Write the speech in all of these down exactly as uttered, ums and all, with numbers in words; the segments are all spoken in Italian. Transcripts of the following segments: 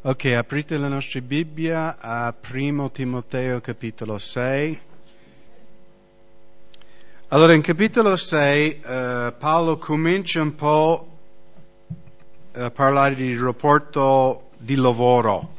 Ok, aprite la nostra Bibbia a Primo Timoteo capitolo sei. Allora, in capitolo sei uh, Paolo comincia un po' a parlare di rapporto di lavoro.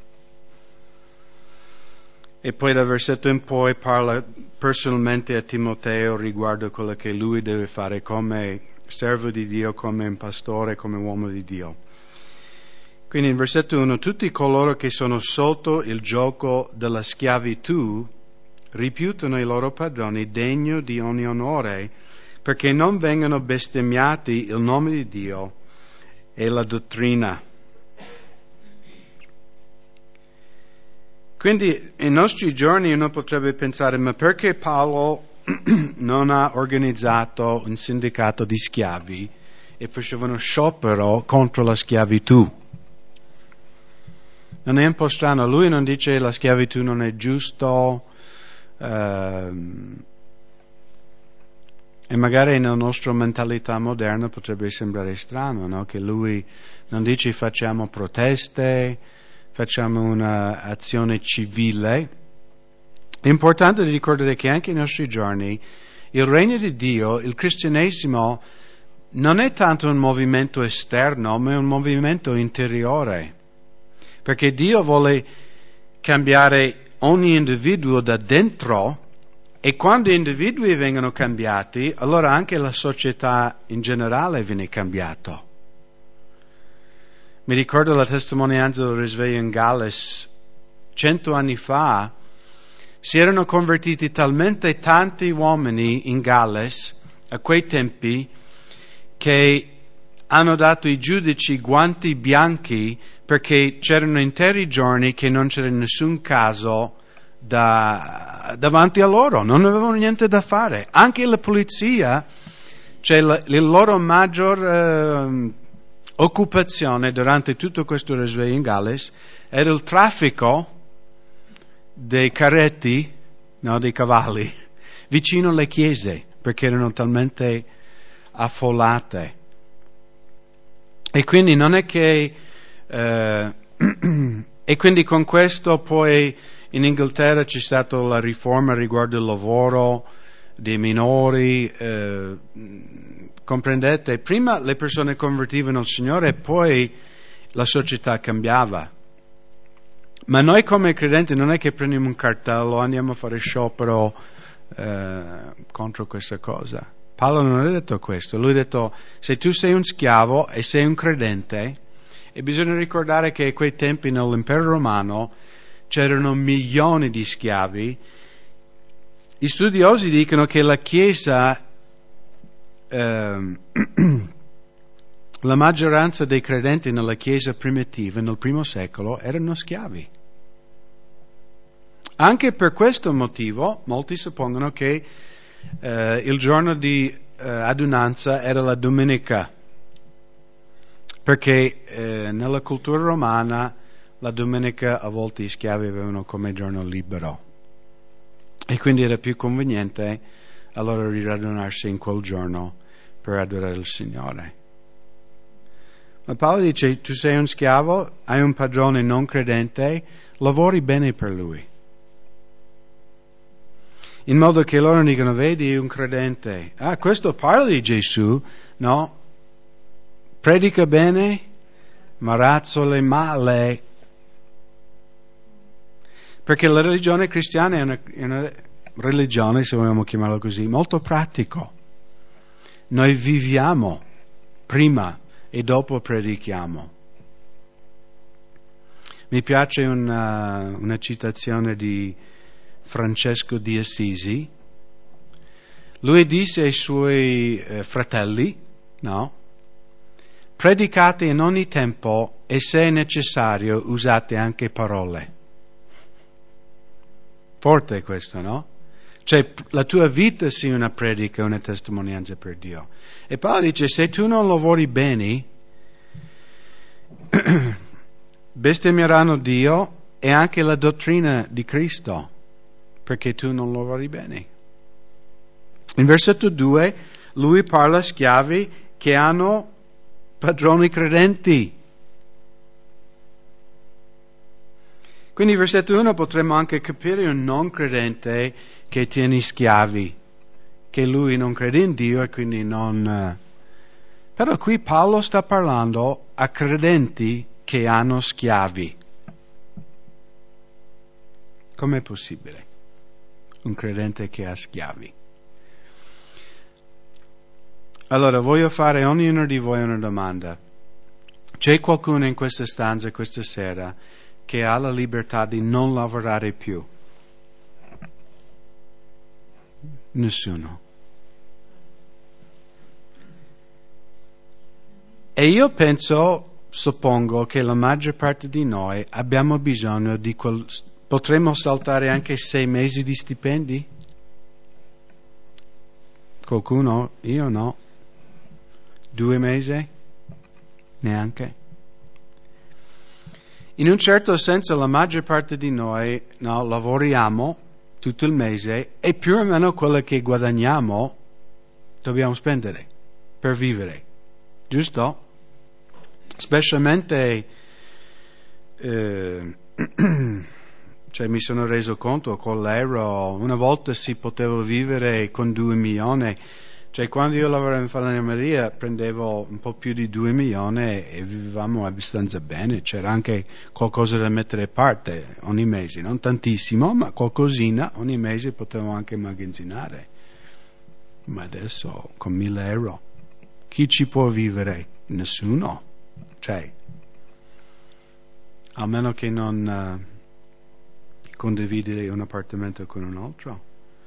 E poi dal versetto in poi parla personalmente a Timoteo riguardo quello che lui deve fare come servo di Dio, come un pastore, come uomo di Dio. Quindi in versetto uno, tutti coloro che sono sotto il gioco della schiavitù rifiutano i loro padroni degno di ogni onore, perché non vengano bestemmiati il nome di Dio e la dottrina. Quindi nei nostri giorni uno potrebbe pensare, ma perché Paolo non ha organizzato un sindacato di schiavi e facevano sciopero contro la schiavitù? Non è un po' strano, lui non dice la schiavitù non è giusto, ehm, e magari nella nostra mentalità moderna potrebbe sembrare strano, no? Che lui non dice facciamo proteste, facciamo un'azione civile. È importante ricordare che anche nei nostri giorni il regno di Dio, il cristianesimo, non è tanto un movimento esterno, ma è un movimento interiore. Perché Dio vuole cambiare ogni individuo da dentro, e quando gli individui vengono cambiati, allora anche la società in generale viene cambiata. Mi ricordo la testimonianza del risveglio in Galles. Cento anni fa si erano convertiti talmente tanti uomini in Galles a quei tempi che hanno dato ai giudici guanti bianchi perché c'erano interi giorni che non c'era nessun caso da, davanti a loro, non avevano niente da fare. Anche la polizia, cioè la, la loro maggior eh, occupazione durante tutto questo risveglio in Galles era il traffico dei carretti, no, dei cavalli, vicino alle chiese, perché erano talmente affollate. E quindi non è che eh, e quindi con questo poi in Inghilterra c'è stata la riforma riguardo il lavoro dei minori, eh, comprendete? Prima le persone convertivano al Signore e poi la società cambiava. Ma noi come credenti non è che prendiamo un cartello, andiamo a fare sciopero eh, contro questa cosa. Paolo non ha detto questo, lui ha detto se tu sei un schiavo e sei un credente, e bisogna ricordare che a quei tempi nell'impero romano c'erano milioni di schiavi. Gli studiosi dicono che la Chiesa, eh, la maggioranza dei credenti nella Chiesa primitiva, nel primo secolo, erano schiavi. Anche per questo motivo, molti suppongono che eh, il giorno di eh, adunanza era la domenica, perché eh, nella cultura romana la domenica a volte gli schiavi avevano come giorno libero e quindi era più conveniente allora riradunarsi in quel giorno per adorare il Signore. Ma Paolo dice, tu sei un schiavo, hai un padrone non credente, lavori bene per lui, in modo che loro dicano, vedi un credente, ah, questo parla di Gesù, no? Predica bene, ma razzola male. Perché la religione cristiana è una, è una religione, se vogliamo chiamarla così, molto pratico. Noi viviamo prima e dopo predichiamo. Mi piace una, una citazione di Francesco di Assisi. Lui disse ai suoi eh, fratelli, no? Predicate in ogni tempo e se è necessario usate anche parole. Forte questo, no? Cioè la tua vita sia una predica, una testimonianza per Dio. E Paolo dice, se tu non lavori bene, bestemmieranno Dio e anche la dottrina di Cristo, perché tu non lavori bene. In versetto due, lui parla a schiavi che hanno padroni credenti. Quindi versetto uno potremmo anche capire un non credente che tiene schiavi, che lui non crede in Dio e quindi non... Però qui Paolo sta parlando a credenti che hanno schiavi. Com'è possibile? Un credente che ha schiavi. Allora, voglio fare a ognuno di voi una domanda. C'è qualcuno in questa stanza questa sera che ha la libertà di non lavorare più? Nessuno. E io penso, suppongo, che la maggior parte di noi abbiamo bisogno di quel... Potremmo saltare anche sei mesi di stipendi? Qualcuno? Io no. Due mesi? Neanche. In un certo senso la maggior parte di noi no, lavoriamo tutto il mese e più o meno quello che guadagniamo dobbiamo spendere per vivere. Giusto? Specialmente eh, cioè mi sono reso conto con l'euro, una volta si poteva vivere con due milioni, cioè quando io lavoravo in falegnameria prendevo un po' più di due milioni e vivevamo abbastanza bene, c'era anche qualcosa da mettere a parte ogni mese, non tantissimo, ma qualcosina ogni mese potevo anche immagazzinare. Ma adesso con mille euro chi ci può vivere? Nessuno. Cioè, a meno che non uh, condividere un appartamento con un altro.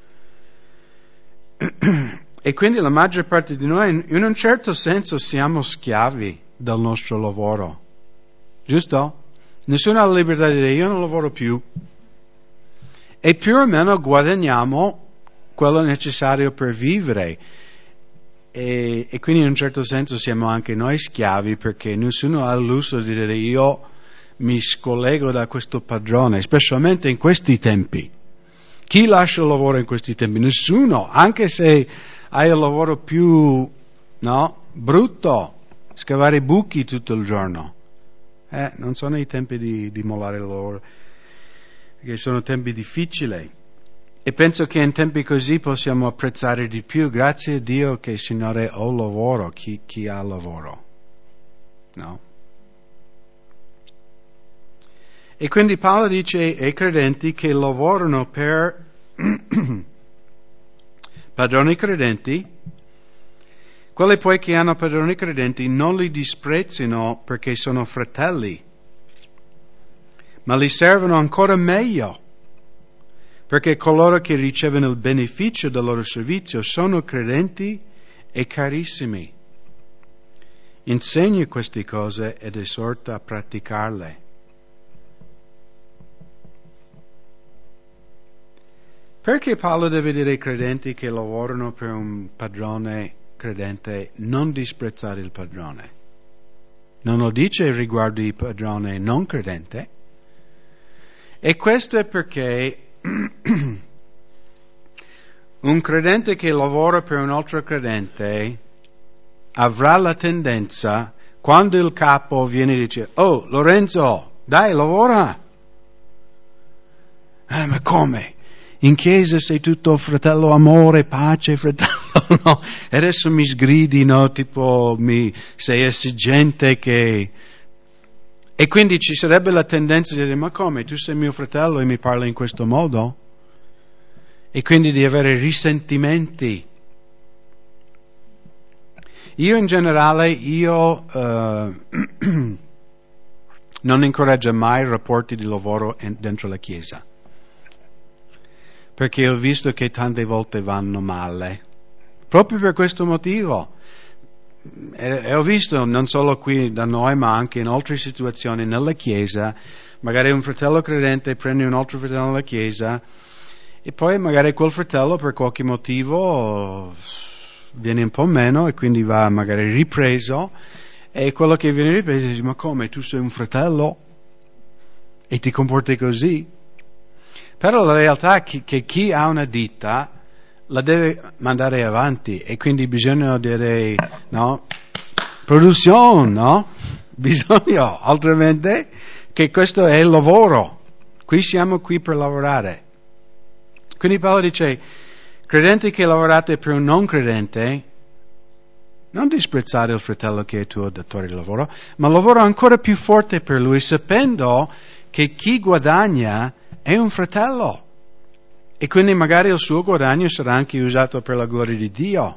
E quindi la maggior parte di noi, in un certo senso, siamo schiavi del nostro lavoro. Giusto? Nessuno ha la libertà di dire io non lavoro più. E più o meno guadagniamo quello necessario per vivere. E, e quindi in un certo senso siamo anche noi schiavi perché nessuno ha il lusso di dire io mi scollego da questo padrone, specialmente in questi tempi. Chi lascia il lavoro in questi tempi? Nessuno, anche se hai il lavoro più no, brutto, scavare buchi tutto il giorno. Eh, non sono i tempi di, di mollare il lavoro, perché sono tempi difficili. E penso che in tempi così possiamo apprezzare di più. Grazie a Dio che, Signore, ho lavoro, chi, chi ha lavoro. No? E quindi Paolo dice ai credenti che lavorano per padroni credenti, quelli poi che hanno padroni credenti non li disprezzino perché sono fratelli, ma li servono ancora meglio. Perché coloro che ricevono il beneficio del loro servizio sono credenti e carissimi. Insegna queste cose ed esorta a praticarle. Perché Paolo deve dire ai credenti che lavorano per un padrone credente non disprezzare il padrone? Non lo dice riguardo il padrone non credente. E questo è perché un credente che lavora per un altro credente avrà la tendenza, quando il capo viene e dice oh Lorenzo, dai lavora, eh, ma come? In chiesa sei tutto fratello amore, pace, fratello, no? E adesso mi sgridi, no? Tipo mi sei esigente che... E quindi ci sarebbe la tendenza di dire, ma come, tu sei mio fratello e mi parli in questo modo? E quindi di avere risentimenti. Io in generale, io uh, non incoraggio mai rapporti di lavoro in, dentro la Chiesa. Perché ho visto che tante volte vanno male. Proprio per questo motivo. E ho visto non solo qui da noi ma anche in altre situazioni nella Chiesa, magari un fratello credente prende un altro fratello nella Chiesa e poi magari quel fratello per qualche motivo viene un po' meno e quindi va magari ripreso e quello che viene ripreso dice ma come tu sei un fratello e ti comporti così? Però la realtà è che, che chi ha una ditta la deve mandare avanti e quindi bisogna dire, no, produzione, no? Bisogna, altrimenti che questo è il lavoro Qui siamo qui per lavorare. Quindi Paolo dice, credenti che lavorate per un non credente, non disprezzare il fratello che è tuo datore di lavoro, ma lavora ancora più forte per lui, sapendo che chi guadagna è un fratello. E quindi magari il suo guadagno sarà anche usato per la gloria di Dio.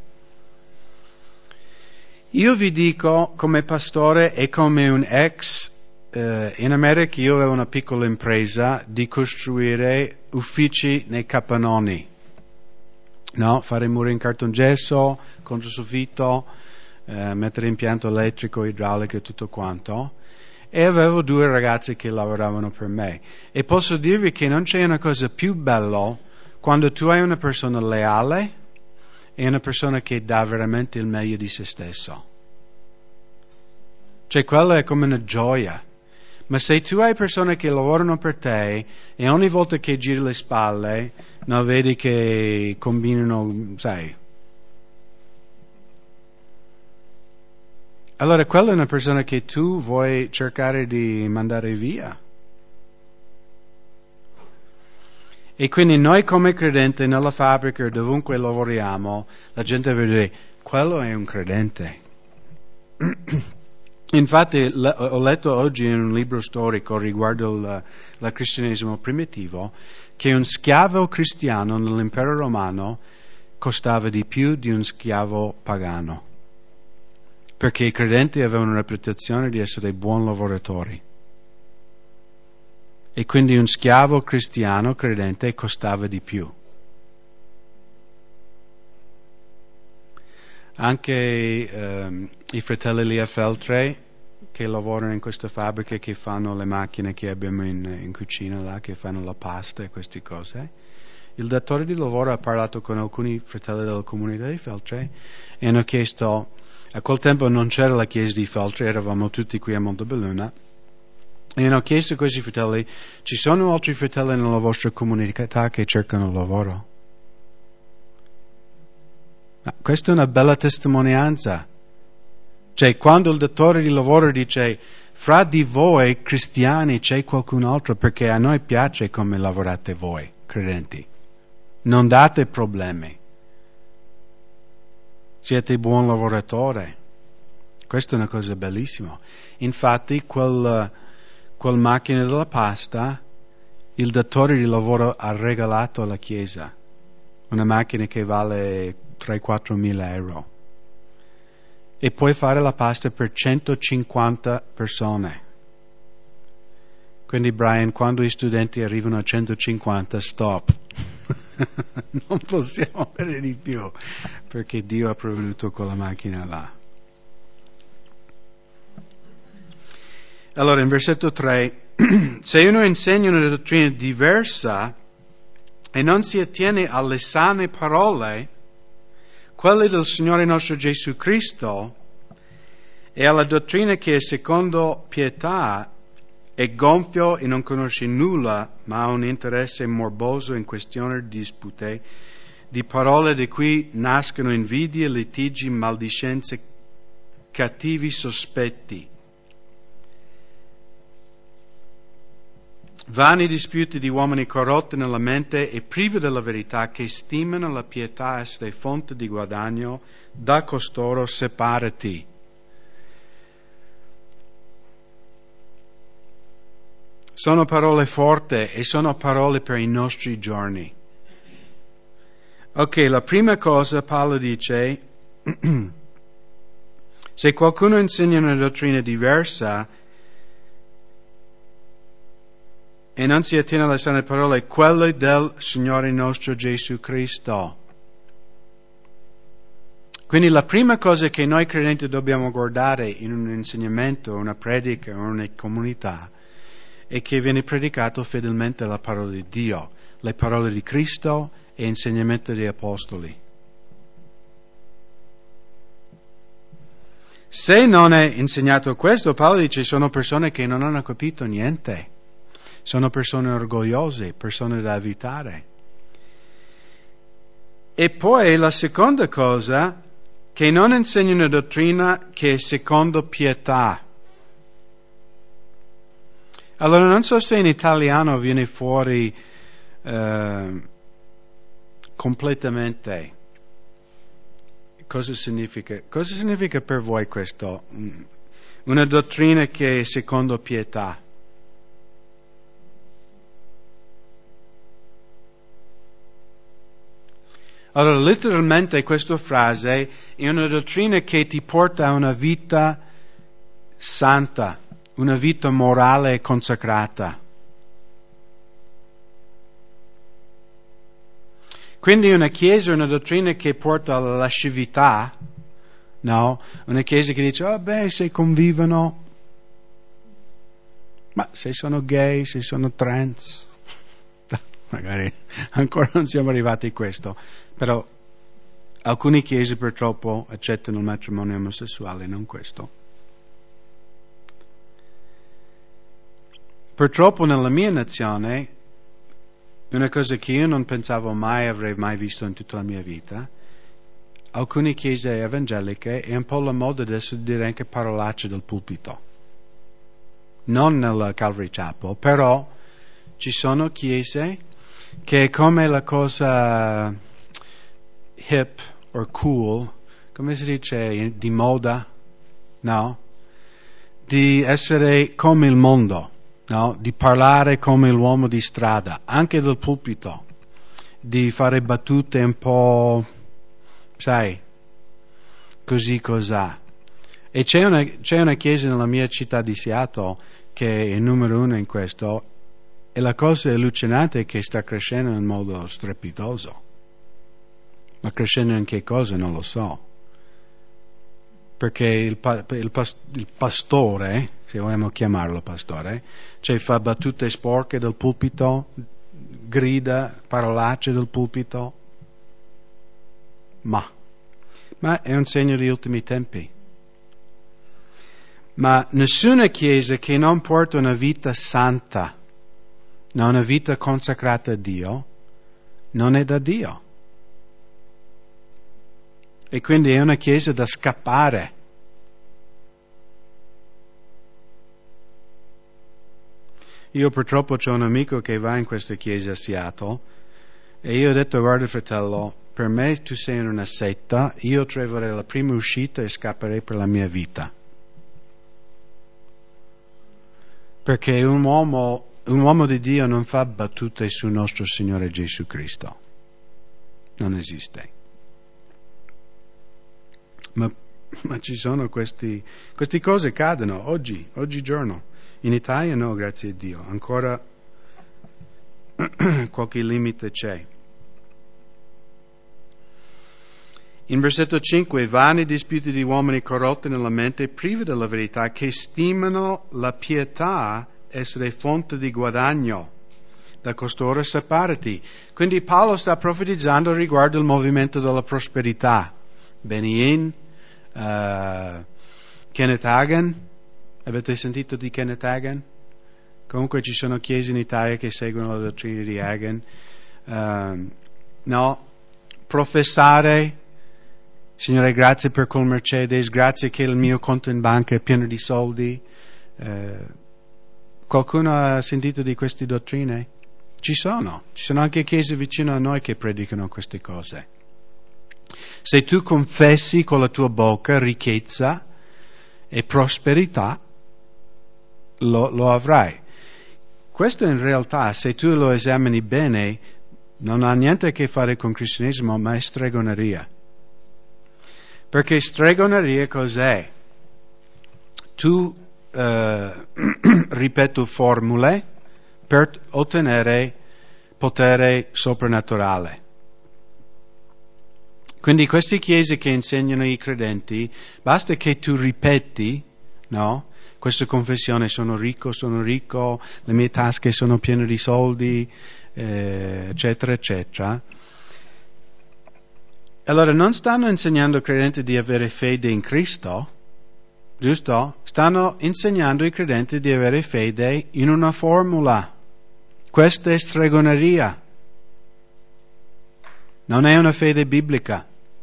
Io vi dico, come pastore e come un ex, eh, in America io avevo una piccola impresa di costruire uffici nei capannoni. No? Fare muri in cartongesso, controsoffitto, eh, mettere impianto elettrico, idraulico e tutto quanto. E avevo due ragazzi che lavoravano per me. E posso dirvi che non c'è una cosa più bella quando tu hai una persona leale e una persona che dà veramente il meglio di se stesso. Cioè, quella è come una gioia. Ma se tu hai persone che lavorano per te e ogni volta che giri le spalle, no, vedi che combinano, sai. Allora, quella è una persona che tu vuoi cercare di mandare via. E quindi noi come credenti nella fabbrica o dovunque lavoriamo, la gente vede, quello è un credente. Infatti ho letto oggi in un libro storico riguardo il, il cristianesimo primitivo che un schiavo cristiano nell'impero romano costava di più di un schiavo pagano, perché i credenti avevano una reputazione di essere buoni lavoratori. E quindi un schiavo cristiano credente costava di più. Anche ehm, i fratelli lì a Feltre, che lavorano in questa fabbrica, che fanno le macchine che abbiamo in, in cucina là, che fanno la pasta e queste cose, il datore di lavoro ha parlato con alcuni fratelli della comunità di Feltre e hanno chiesto, a quel tempo non c'era la chiesa di Feltre, eravamo tutti qui a Montebelluna, e hanno chiesto a questi fratelli, ci sono altri fratelli nella vostra comunità che cercano lavoro? Ma questa è una bella testimonianza. Cioè, quando il datore di lavoro dice, fra di voi cristiani c'è qualcun altro, perché a noi piace come lavorate voi, credenti. Non date problemi. Siete buon lavoratore. Questa è una cosa bellissima. Infatti, quel, quel macchina della pasta, il datore di lavoro ha regalato alla Chiesa. Una macchina che vale tre quattro mila euro. E puoi fare la pasta per centocinquanta persone. Quindi Brian, quando gli studenti arrivano a centocinquanta, stop. Non possiamo avere di più, perché Dio ha provveduto quella macchina là. Allora, in versetto tre, se uno insegna una dottrina diversa e non si attiene alle sane parole, quelle del Signore nostro Gesù Cristo, e alla dottrina che è secondo pietà, è gonfio e non conosce nulla, ma ha un interesse morboso in questioni di dispute, di parole di cui nascono invidie, litigi, maldicenze, cattivi sospetti, vani disputi di uomini corrotti nella mente e privi della verità, che stimano la pietà essere fonte di guadagno. Da costoro separati. Sono parole forti e sono parole per i nostri giorni. Ok, la prima cosa Paolo dice, se qualcuno insegna una dottrina diversa e non si attiene alle sane parole, quelle del Signore nostro Gesù Cristo. Quindi la prima cosa che noi credenti dobbiamo guardare in un insegnamento, una predica, una comunità, è che viene predicato fedelmente la parola di Dio, le parole di Cristo e l'insegnamento degli Apostoli. Se non è insegnato questo, Paolo dice, sono persone che non hanno capito niente. Sono persone orgogliose, persone da evitare. E poi la seconda cosa, che non insegna una dottrina che è secondo pietà. Allora non so se in italiano viene fuori eh, completamente cosa significa. Cosa significa per voi questo? Una dottrina che è secondo pietà. Allora, letteralmente questa frase è una dottrina che ti porta a una vita santa, una vita morale e consacrata. Quindi una chiesa è una dottrina che porta alla lascività, no? Una chiesa che dice, oh beh, se convivono, ma se sono gay, se sono trans, magari ancora non siamo arrivati a questo, però alcune chiese purtroppo accettano il matrimonio omosessuale, non questo. Purtroppo nella mia nazione, una cosa che io non pensavo mai avrei mai visto in tutta la mia vita, alcune chiese evangeliche è un po' la moda adesso di dire anche parolacce del pulpito. Non nella Calvary Chapel, però ci sono chiese che è come la cosa hip o cool, come si dice, di moda, no? Di essere come il mondo. No? Di parlare come l'uomo di strada, anche del pulpito, di fare battute un po', sai, così cos'ha. E c'è una, c'è una chiesa nella mia città di Seattle che è il numero uno in questo, e la cosa allucinante è che sta crescendo in modo strepitoso. Ma crescendo in che cosa non lo so. Perché il, pa- il, pas- il pastore, se vogliamo chiamarlo pastore, cioè fa battute sporche del pulpito, grida parolacce del pulpito, ma, ma è un segno degli ultimi tempi. Ma nessuna chiesa che non porta una vita santa, no, una vita consacrata a Dio, non è da Dio. E quindi è una chiesa da scappare. Io purtroppo ho un amico che va in questa chiesa a Seattle e io ho detto, guarda fratello, per me tu sei in una setta, io troverei la prima uscita e scapperei per la mia vita. Perché un uomo, un uomo di Dio non fa battute sul nostro Signore Gesù Cristo. Non esiste. Ma, ma ci sono questi, queste cose cadono oggi, oggigiorno. In Italia no, grazie a Dio. Ancora qualche limite c'è. In versetto cinque, vani disputi di uomini corrotti nella mente, privi della verità, che stimano la pietà essere fonte di guadagno. Da costoro separati. Quindi Paolo sta profetizzando riguardo il movimento della prosperità. Benny Uh, Kenneth Hagin, avete sentito di Kenneth Hagin? Comunque ci sono chiese in Italia che seguono la dottrina di Hagin. Uh, no, professare, Signore grazie per quel Mercedes, grazie che il mio conto in banca è pieno di soldi. Uh, qualcuno ha sentito di queste dottrine? Ci sono, ci sono anche chiese vicino a noi che predicano queste cose. Se tu confessi con la tua bocca ricchezza e prosperità, lo, lo avrai. Questo in realtà, se tu lo esamini bene, non ha niente a che fare con cristianesimo, ma è stregoneria. Perché stregoneria cos'è? Tu eh, ripeti formule per ottenere potere soprannaturale. Quindi queste chiese che insegnano ai credenti, basta che tu ripeti, no? Questa confessione, sono ricco, sono ricco, le mie tasche sono piene di soldi, eh, eccetera, eccetera. Allora non stanno insegnando ai credenti di avere fede in Cristo, giusto? Stanno insegnando ai credenti di avere fede in una formula. Questa è stregoneria. Non è una fede biblica.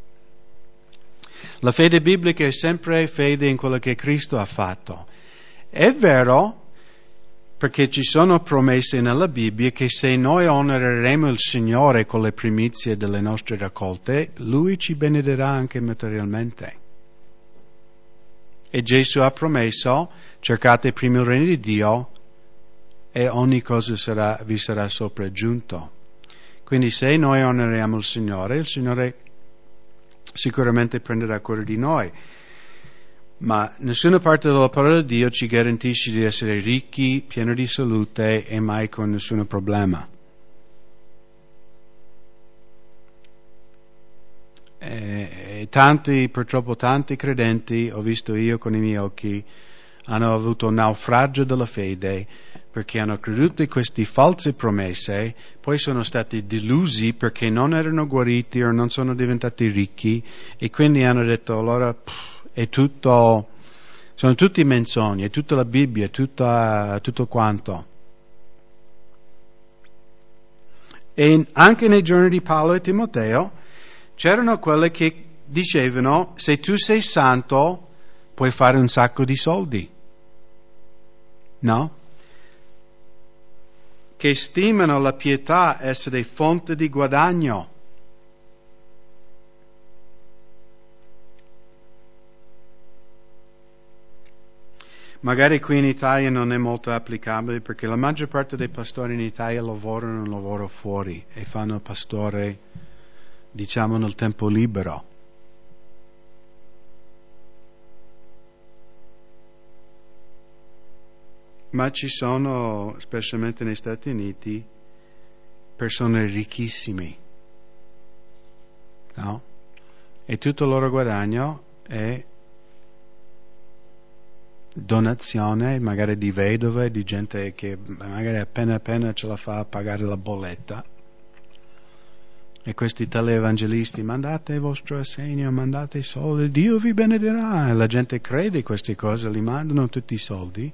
La fede biblica è sempre fede in quello che Cristo ha fatto. È vero Perché ci sono promesse nella Bibbia che se noi onoreremo il Signore con le primizie delle nostre raccolte, Lui ci benedirà anche materialmente. E Gesù ha promesso, cercate prima il regno di Dio e ogni cosa sarà, vi sarà sopraggiunto. Quindi se noi onoriamo il Signore, il Signore sicuramente prenderà cura di noi. Ma nessuna parte della parola di Dio ci garantisce di essere ricchi, pieni di salute e mai con nessun problema. E, e tanti, purtroppo tanti credenti, ho visto io con i miei occhi, hanno avuto un naufragio della fede perché hanno creduto in queste false promesse, poi sono stati delusi perché non erano guariti o non sono diventati ricchi e quindi hanno detto allora pff, è tutto, sono tutti menzogne, è tutta la Bibbia, è tutta, tutto quanto. E anche nei giorni di Paolo e Timoteo c'erano quelle che dicevano se tu sei santo puoi fare un sacco di soldi. No? Che stimano la pietà essere fonte di guadagno. Magari qui in Italia non è molto applicabile perché la maggior parte dei pastori in Italia lavorano un lavoro fuori e fanno pastore, diciamo, nel tempo libero. Ma ci sono, specialmente negli Stati Uniti, persone ricchissime, no? E tutto il loro guadagno è donazione, magari di vedove, di gente che magari appena appena ce la fa a pagare la bolletta. E questi televangelisti, mandate il vostro assegno, mandate i soldi, Dio vi benedirà. E la gente crede queste cose, li mandano tutti i soldi.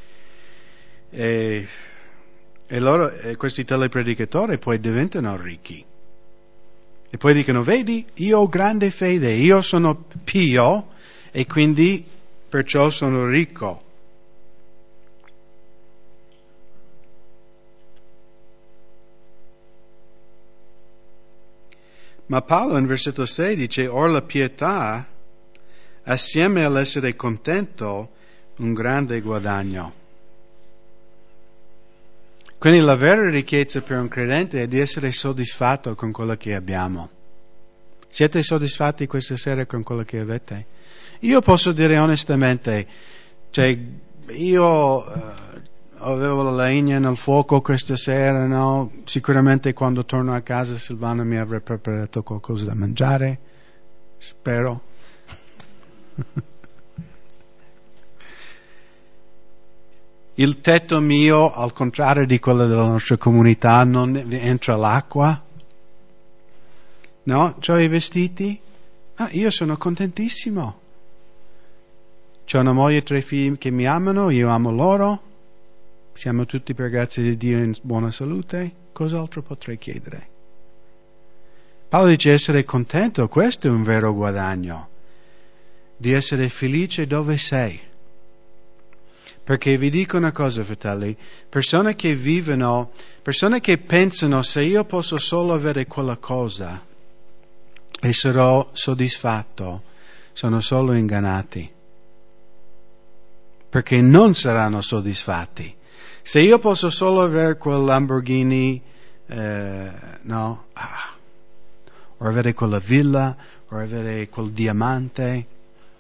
E, e loro, e questi telepredicatori poi diventano ricchi e poi dicono vedi io ho grande fede, io sono pio e quindi perciò sono ricco. Ma Paolo in versetto sei dice or la pietà assieme all'essere contento un grande guadagno. Quindi la vera ricchezza per un credente è di essere soddisfatto con quello che abbiamo. Siete soddisfatti questa sera con quello che avete? Io posso dire onestamente, cioè, io uh, avevo la legna nel fuoco questa sera, no? Sicuramente quando torno a casa Silvana mi avrà preparato qualcosa da mangiare, spero. Il tetto mio, al contrario di quello della nostra comunità, non entra l'acqua. No? C'ho i vestiti. Ah, io sono contentissimo. C'ho una moglie e tre figli che mi amano, io amo loro. Siamo tutti, per grazia di Dio, in buona salute. Cos'altro potrei chiedere? Paolo dice essere contento, questo è un vero guadagno. Di essere felice dove sei. Perché vi dico una cosa, fratelli, persone che vivono, persone che pensano se io posso solo avere quella cosa e sarò soddisfatto, sono solo ingannati. Perché non saranno soddisfatti. Se io posso solo avere quel Lamborghini, eh, no, ah, o avere quella villa, o avere quel diamante,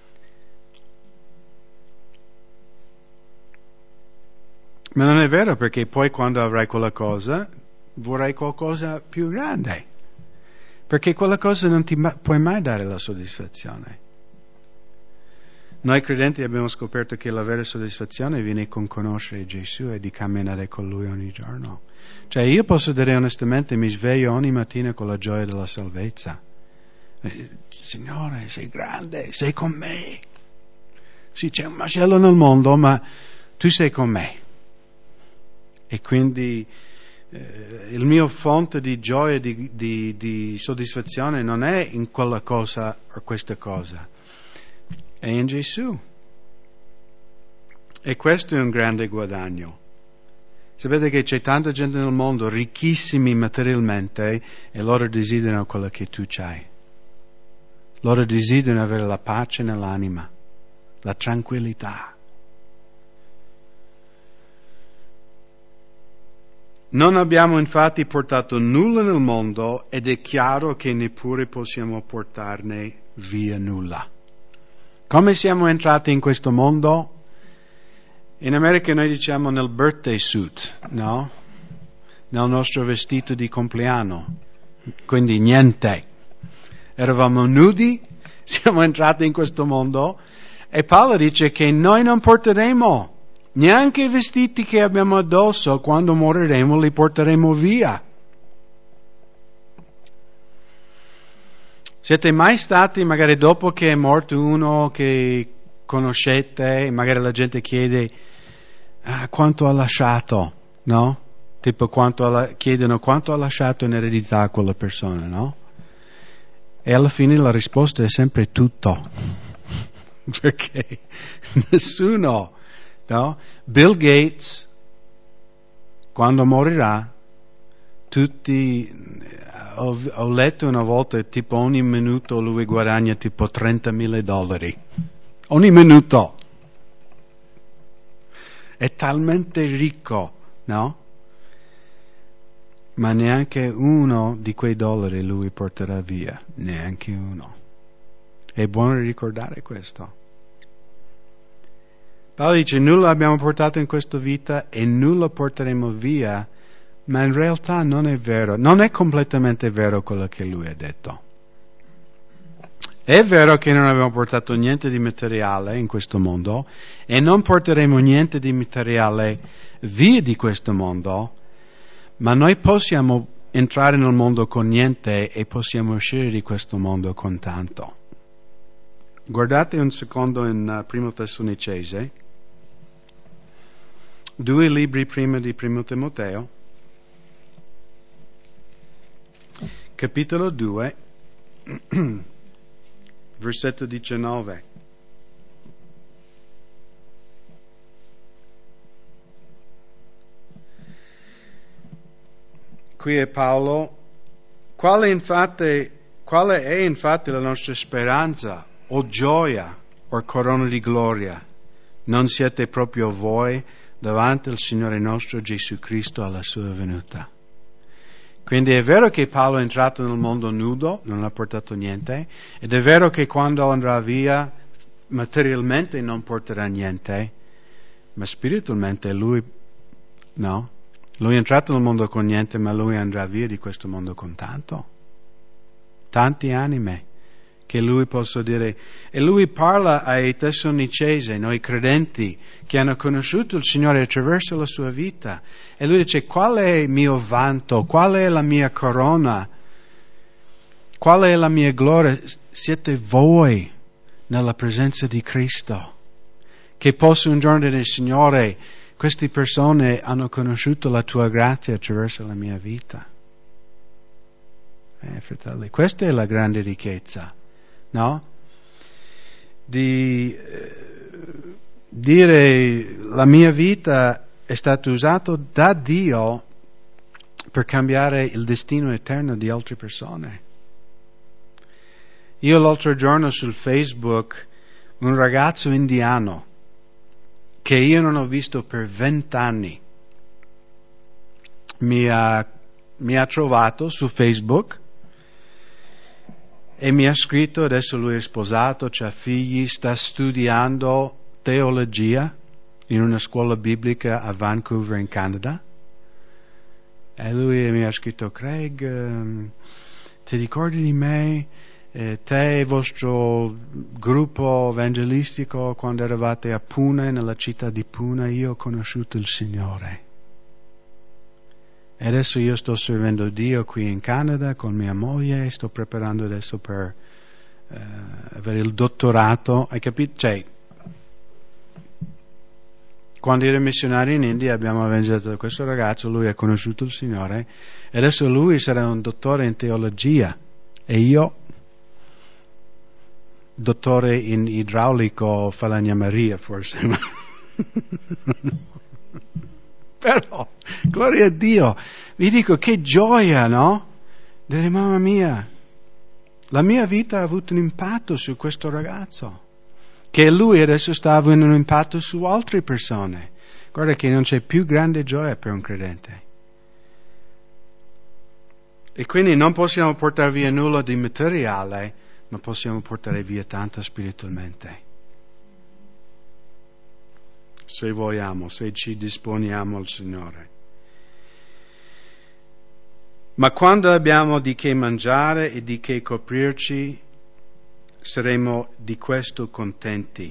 ma non è vero, perché poi quando avrai quella cosa vorrai qualcosa più grande, perché quella cosa non ti ma- puoi mai dare la soddisfazione. Noi credenti abbiamo scoperto che la vera soddisfazione viene con conoscere Gesù e di camminare con Lui ogni giorno. Cioè io posso dire onestamente, mi sveglio ogni mattina con la gioia della salvezza. Signore, sei grande, sei con me. Sì, c'è un macello nel mondo, ma tu sei con me. E quindi eh, il mio fonte di gioia, di, di, di soddisfazione non è in quella cosa o questa cosa, è in Gesù. E questo è un grande guadagno. Sapete che c'è tanta gente nel mondo, ricchissimi materialmente, e loro desiderano quello che tu c'hai. Loro desiderano avere la pace nell'anima, la tranquillità. Non abbiamo infatti portato nulla nel mondo ed è chiaro che neppure possiamo portarne via nulla. Come siamo entrati in questo mondo? In America noi diciamo nel birthday suit, no? Nel nostro vestito di compleanno. Quindi niente. Eravamo nudi, siamo entrati in questo mondo e Paolo dice che noi non porteremo neanche i vestiti che abbiamo addosso, quando moriremo li porteremo via. Siete mai stati, magari dopo che è morto uno che conoscete, magari la gente chiede ah, quanto ha lasciato, no? Tipo quanto ha, chiedono quanto ha lasciato in eredità a quella persona, no? E alla fine la risposta è sempre tutto. Perché nessuno, no? Bill Gates, quando morirà, tutti, ho, ho letto una volta, tipo ogni minuto lui guadagna tipo trentamila dollari. Ogni minuto. È talmente ricco, no? Ma neanche uno di quei dollari lui porterà via, neanche uno. È buono ricordare questo. Paolo dice, nulla abbiamo portato in questa vita e nulla porteremo via, ma in realtà non è vero, non è completamente vero quello che lui ha detto. È vero che non abbiamo portato niente di materiale in questo mondo e non porteremo niente di materiale via di questo mondo, ma noi possiamo entrare nel mondo con niente e possiamo uscire di questo mondo con tanto. Guardate un secondo in uh, Primo Tessalonicese, due libri prima di Primo Timoteo, capitolo due, versetto diciannove. Qui è Paolo. Quale, infatti, quale è infatti la nostra speranza, o gioia, o corona di gloria? Non siete proprio voi davanti al Signore nostro Gesù Cristo alla sua venuta? Quindi è vero che Paolo è entrato nel mondo nudo, non ha portato niente, ed è vero che quando andrà via materialmente non porterà niente, ma spiritualmente lui, no? Lui è entrato nel mondo con niente, ma lui andrà via di questo mondo con tanto. Tanti anime che lui possa dire. E lui parla ai Tessalonicesi, noi credenti, che hanno conosciuto il Signore attraverso la sua vita. E lui dice, qual è il mio vanto? Qual è la mia corona? Qual è la mia gloria? Siete voi nella presenza di Cristo. Che posso un giorno dire, Signore, queste persone hanno conosciuto la tua grazia attraverso la mia vita. Eh, fratelli, questa è la grande ricchezza, no? Di eh, dire la mia vita è stata usata da Dio per cambiare il destino eterno di altre persone. Io l'altro giorno sul Facebook un ragazzo indiano che io non ho visto per vent'anni mi ha, mi ha trovato su Facebook e mi ha scritto, adesso lui è sposato, ha figli, sta studiando teologia in una scuola biblica a Vancouver in Canada, e lui mi ha scritto, Craig, um, ti ricordi di me? Eh, te e il vostro gruppo evangelistico quando eravate a Pune, nella città di Pune, io ho conosciuto il Signore e adesso io sto servendo Dio qui in Canada con mia moglie e sto preparando adesso per eh, avere il dottorato. Hai capito? Cioè, quando ero missionario in India abbiamo evangelizzato questo ragazzo, lui ha conosciuto il Signore e adesso lui sarà un dottore in teologia e io dottore in idraulico falegnameria forse. Però Gloria a Dio. Vi dico che gioia, no? Dire, mamma mia, la mia vita ha avuto un impatto su questo ragazzo, che lui adesso sta avendo un impatto su altre persone. Guarda che non c'è più grande gioia per un credente. E quindi non possiamo portare via nulla di materiale, ma possiamo portare via tanto spiritualmente. Se vogliamo, se ci disponiamo al Signore. Ma quando abbiamo di che mangiare e di che coprirci, saremo di questo contenti.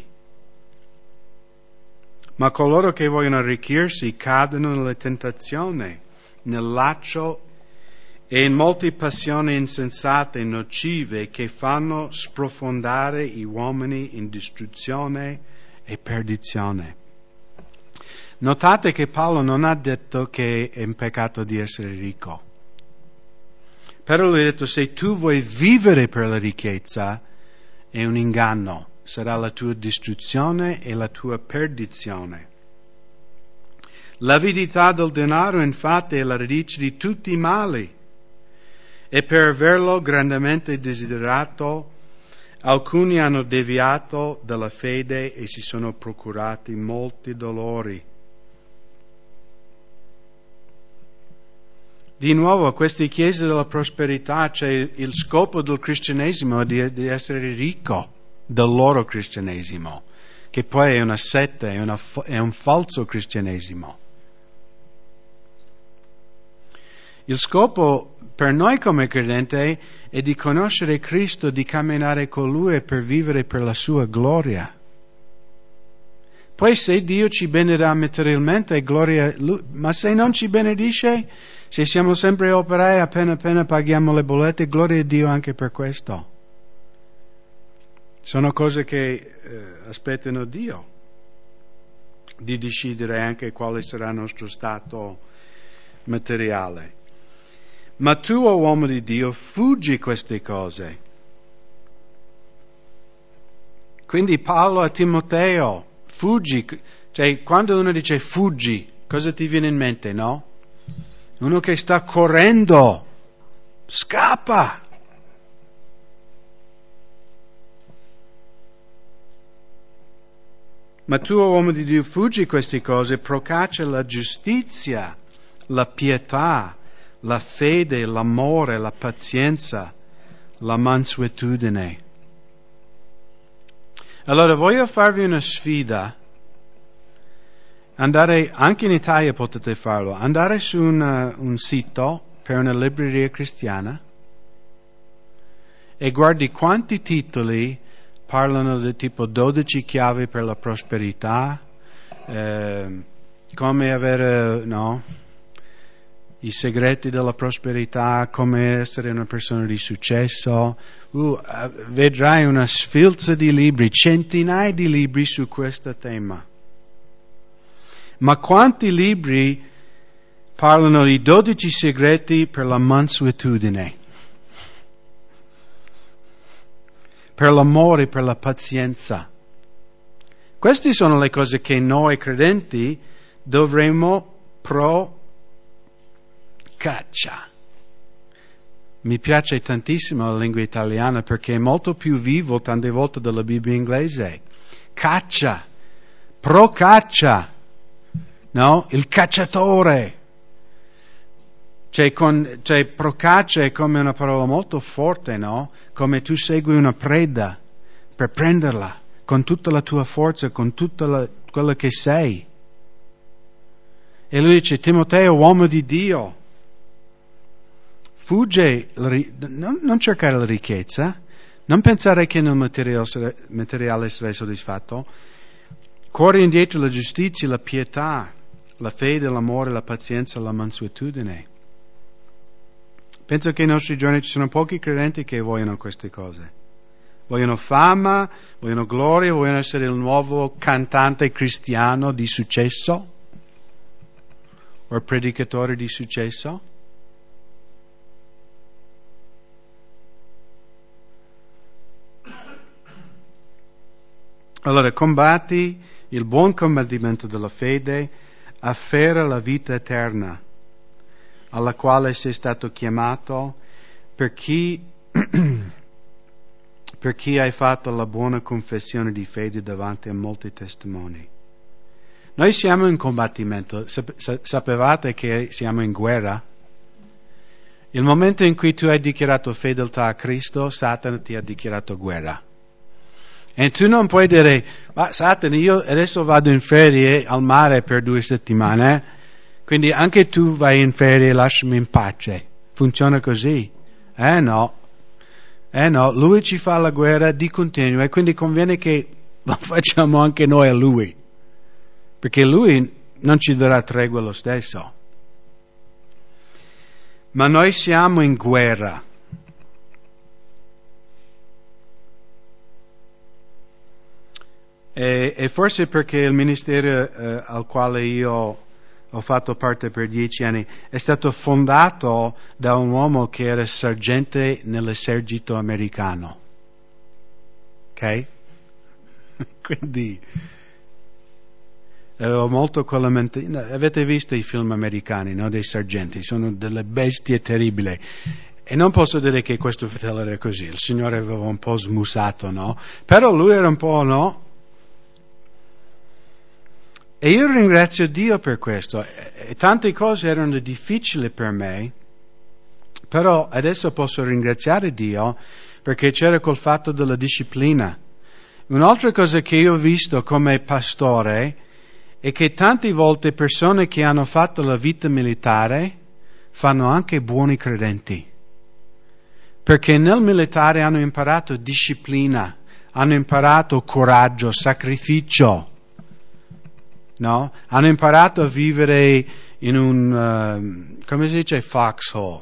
Ma coloro che vogliono arricchirsi cadono nella tentazione, nel laccio e in molte passioni insensate e nocive che fanno sprofondare gli uomini in distruzione e perdizione. Notate che Paolo non ha detto che è un peccato di essere ricco. Però lui ha detto, se tu vuoi vivere per la ricchezza, è un inganno, sarà la tua distruzione e la tua perdizione. L'avidità del denaro, infatti, è la radice di tutti i mali, e per averlo grandemente desiderato, alcuni hanno deviato dalla fede e si sono procurati molti dolori. Di nuovo, a queste chiese della prosperità c'è il scopo del cristianesimo di, di essere ricco del loro cristianesimo, che poi è una setta, è, una, è un falso cristianesimo. Il scopo per noi come credenti è di conoscere Cristo, di camminare con Lui per vivere per la Sua gloria. Poi se Dio ci benedirà materialmente, gloria a Lui, ma se non ci benedice, se siamo sempre operai, appena appena paghiamo le bollette, gloria a Dio anche per questo. Sono cose che eh, aspettano Dio di decidere anche quale sarà il nostro stato materiale. Ma tu, o uomo di Dio, fuggi queste cose. Quindi Paolo a Timoteo, fuggi, cioè quando uno dice fuggi, cosa ti viene in mente, no? Uno che sta correndo, scappa. Ma tu, uomo di Dio, fuggi queste cose, procaccia la giustizia, la pietà, la fede, l'amore, la pazienza, la mansuetudine. Allora voglio farvi una sfida. Andare, anche in Italia potete farlo, andare su una, un sito per una libreria cristiana e guardi quanti titoli parlano di tipo dodici chiavi per la prosperità, eh, come avere, no, i segreti della prosperità, come essere una persona di successo. Uh, vedrai una sfilza di libri, centinaia di libri su questo tema. Ma quanti libri parlano di dodici segreti per la mansuetudine, per l'amore, per la pazienza? Queste sono le cose che noi credenti dovremmo procaccia. Mi piace tantissimo la lingua italiana perché è molto più vivo tante volte della Bibbia inglese. Caccia, procaccia. No? Il cacciatore. Cioè, con, cioè, procaccia è come una parola molto forte, no? Come tu segui una preda per prenderla con tutta la tua forza, con tutta la, quello che sei. E lui dice, Timoteo, uomo di Dio, fugge, non, non cercare la ricchezza, non pensare che nel materiale, materiale sarai soddisfatto, corri indietro la giustizia, la pietà, la fede, l'amore, la pazienza, la mansuetudine. Penso che nei nostri giorni ci sono pochi credenti che vogliono queste cose. Vogliono fama, vogliono gloria, vogliono essere il nuovo cantante cristiano di successo o predicatore di successo. Allora, combatti il buon combattimento della fede, afferra la vita eterna alla quale sei stato chiamato, per chi, per chi hai fatto la buona confessione di fede davanti a molti testimoni. Noi siamo in combattimento, sapevate che siamo in guerra? Il momento in cui tu hai dichiarato fedeltà a Cristo, Satana ti ha dichiarato guerra. E tu non puoi dire, ma Satana, io adesso vado in ferie al mare per due settimane, quindi anche tu vai in ferie e lasciami in pace. Funziona così? Eh no. Eh no, lui ci fa la guerra di continuo e quindi conviene che lo facciamo anche noi a lui. Perché lui non ci darà tregua lo stesso. Ma noi siamo in guerra. E, e forse perché il ministero eh, al quale io ho fatto parte per dieci anni è stato fondato da un uomo che era sergente nell'esercito americano. Ok? Quindi avevo molto con la mente. Avete visto i film americani, no? Dei sergenti, sono delle bestie terribili. E non posso dire che questo fratello era così, il Signore aveva un po' smusato, no? Però lui era un po', no? E io ringrazio Dio per questo. E tante cose erano difficili per me, però adesso posso ringraziare Dio perché c'era col fatto della disciplina. Un'altra cosa che io ho visto come pastore è che tante volte persone che hanno fatto la vita militare fanno anche buoni credenti. Perché nel militare hanno imparato disciplina, hanno imparato coraggio, sacrificio, no? Hanno imparato a vivere in un, uh, come si dice, foxhole.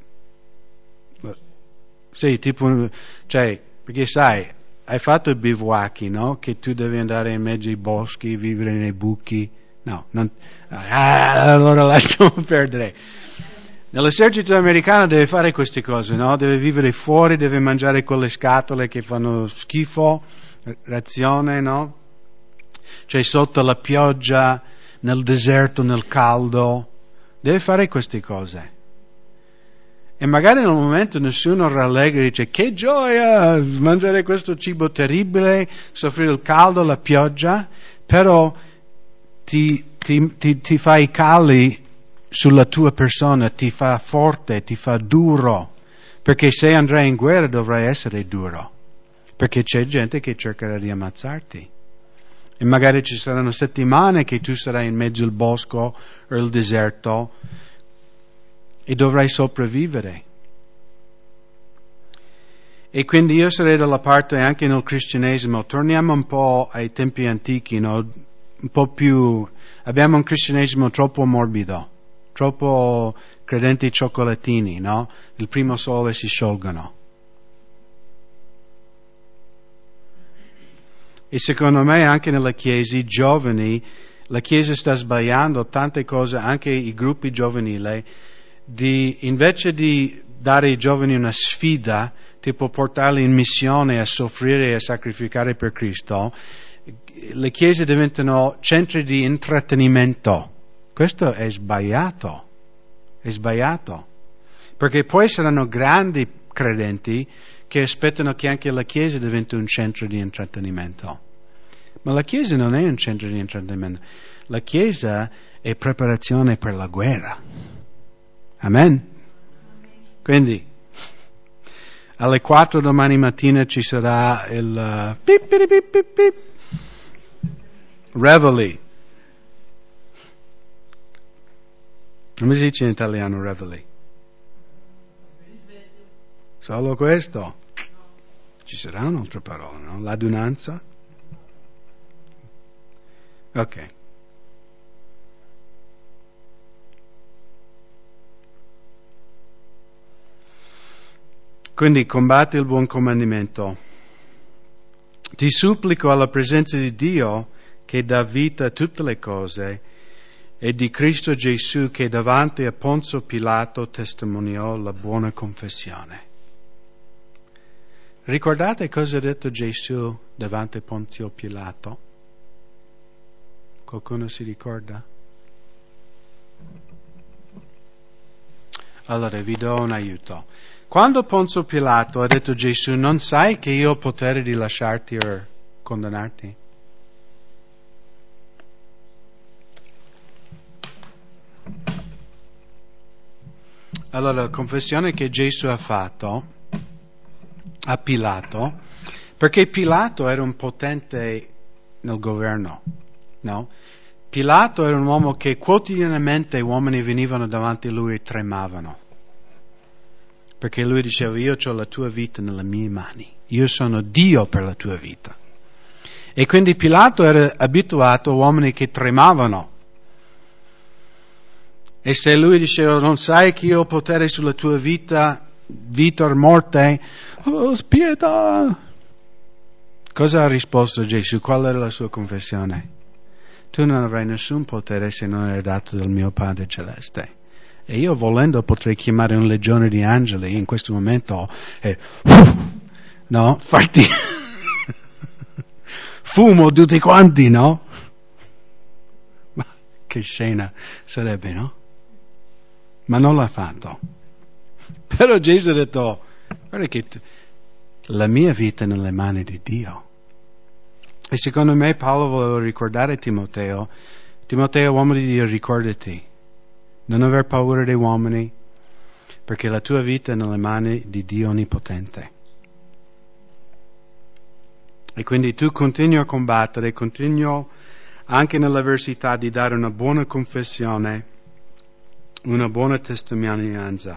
Sì, tipo, cioè, perché sai, hai fatto i bivouachi, no? Che tu devi andare in mezzo ai boschi, vivere nei buchi. No, non, ah, allora lasciamo perdere. Nell'esercito americano deve fare queste cose, no? Deve vivere fuori, deve mangiare con le scatole che fanno schifo, razione, no? Cioè sotto la pioggia, nel deserto, nel caldo. Deve fare queste cose. E magari nel momento nessuno rallegra e dice che gioia mangiare questo cibo terribile, soffrire il caldo, la pioggia, però ti, ti, ti, ti fa i cali sulla tua persona, ti fa forte, ti fa duro, perché se andrai in guerra dovrai essere duro, perché c'è gente che cercherà di ammazzarti. E magari ci saranno settimane che tu sarai in mezzo al bosco o il deserto e dovrai sopravvivere. E quindi io sarei dalla parte anche nel cristianesimo. Torniamo un po' ai tempi antichi, no? Un po' più. Abbiamo un cristianesimo troppo morbido, troppo credenti cioccolatini, no? Il primo sole si sciolgono. E secondo me anche nella Chiesa, i giovani, la Chiesa sta sbagliando tante cose, anche i gruppi giovanili, di, invece di dare ai giovani una sfida, tipo portarli in missione a soffrire e a sacrificare per Cristo, le chiese diventano centri di intrattenimento. Questo è sbagliato, è sbagliato, perché poi saranno grandi credenti che aspettano che anche la Chiesa diventi un centro di intrattenimento. Ma la Chiesa non è un centro di intrattenimento, la Chiesa è preparazione per la guerra. Amen? Quindi, alle quattro domani mattina ci sarà il uh, pip, pip, pip, pip, pip. Reveille. Come si dice in italiano reveille? Solo questo? Ci sarà un'altra parola, no? L'adunanza? Ok. Quindi combatti il buon comandamento. Ti supplico alla presenza di Dio che dà vita a tutte le cose e di Cristo Gesù che davanti a Ponzio Pilato testimoniò la buona confessione. Ricordate cosa ha detto Gesù davanti a Ponzio Pilato? Qualcuno si ricorda? Allora vi do un aiuto. Quando Ponzio Pilato ha detto a Gesù, non sai che io ho potere di lasciarti o condannarti? Allora, la confessione che Gesù ha fatto a Pilato, perché Pilato era un potente nel governo, no? Pilato era un uomo che quotidianamente uomini venivano davanti a lui e tremavano. Perché lui diceva, io ho la tua vita nelle mie mani, io sono Dio per la tua vita. E quindi Pilato era abituato a uomini che tremavano. E se lui diceva, non sai che io ho potere sulla tua vita, vita o morte, oh, spieta! Cosa ha risposto Gesù? Qual era la sua confessione? Tu non avrai nessun potere se non è dato dal mio Padre Celeste. E io volendo potrei chiamare un legione di angeli in questo momento e no, farti fumo tutti quanti, no? Ma che scena sarebbe, no? Ma non l'ha fatto. Però Gesù ha detto, guarda che t- la mia vita è nelle mani di Dio. E secondo me Paolo voleva ricordare Timoteo, Timoteo, uomo di Dio, ricordati, non aver paura dei uomini, perché la tua vita è nelle mani di Dio Onnipotente. E quindi tu continui a combattere, continui anche nell'avversità di dare una buona confessione, una buona testimonianza.